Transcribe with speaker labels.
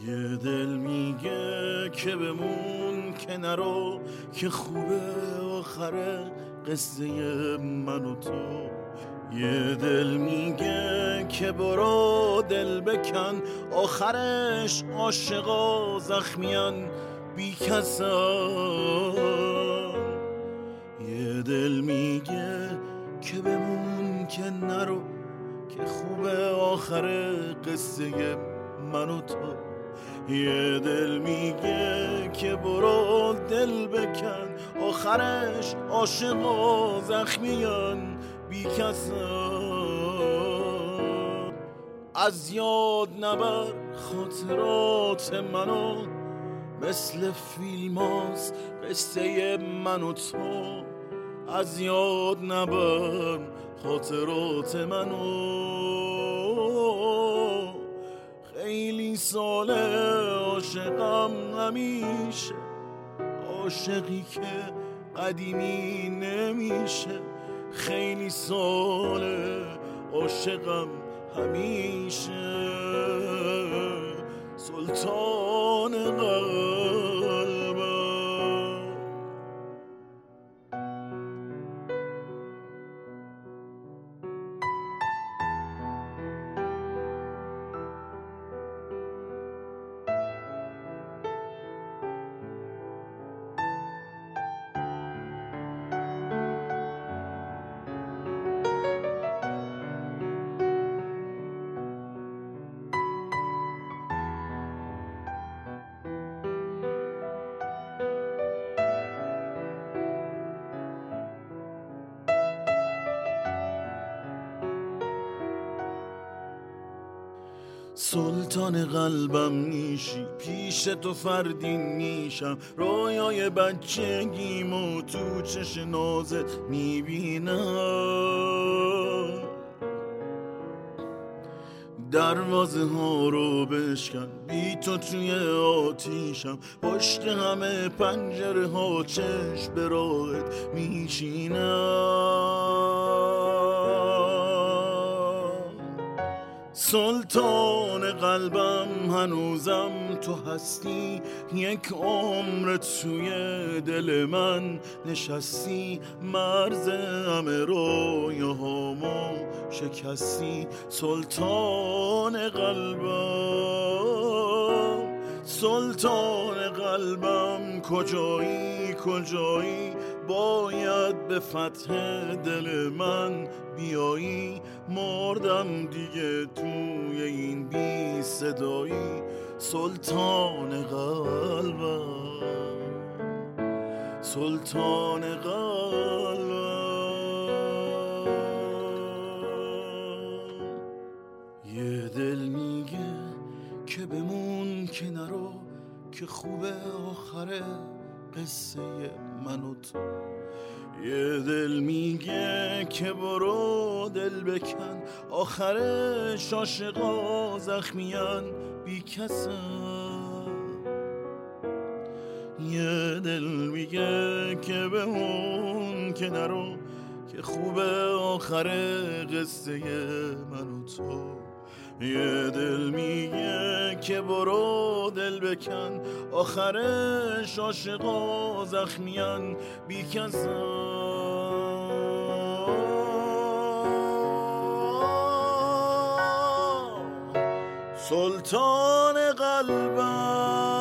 Speaker 1: یه دل میگه که بمون که نرو، که خوبه آخره قصه من و تو. یه دل میگه که برو دل بکن، آخرش عاشقا زخمیان بی کسان. یه دل میگه که بمون که نرو، که خوبه آخر قصه من و تو. یه دل میگه که برو دل بکن، آخرش عاشقا زخمیان بی کسان. از یاد نبر خاطرات منو، مثل فیلم هاست قصه من و تو. از یاد نبر خاطرات منو، خیلی ساله عاشقم همیشه، عاشقی که قدیمی نمیشه. خیلی ساله عاشقم همیشه، سلطان قلبم. سلطان قلبم میشی، پیش تو فردین میشم. رویای بچگیمو تو چش نازت میبینم. دروازه ها رو بشکن، بی تو توی آتیشم. پشت همه پنجره ها چشم به راهت میشینم. سلطان قلبم هنوزم تو هستی، یک عمر توی دل من نشستی. مرز همه رویاهامو شکستی. سلطان قلبم، سلطان قلبم، کجایی کجایی؟ باید به فتح دل من بیایی. مردم دیگه توی این بی صدایی. سلطان قلبم، سلطان قلبم. یه دل میگه که بمون که نرو، که خوبه آخره قصه من و تو. یه دل میگه که برو دل بکن، آخرش عاشقا زخمیان بی کسن. یه دل میگه که بمون که نرو، که خوبه آخر قصه من و تو. یه دل میگه که برو دل بکن، آخرش عاشقا زخمیان بی کسان. سلطان قلبم.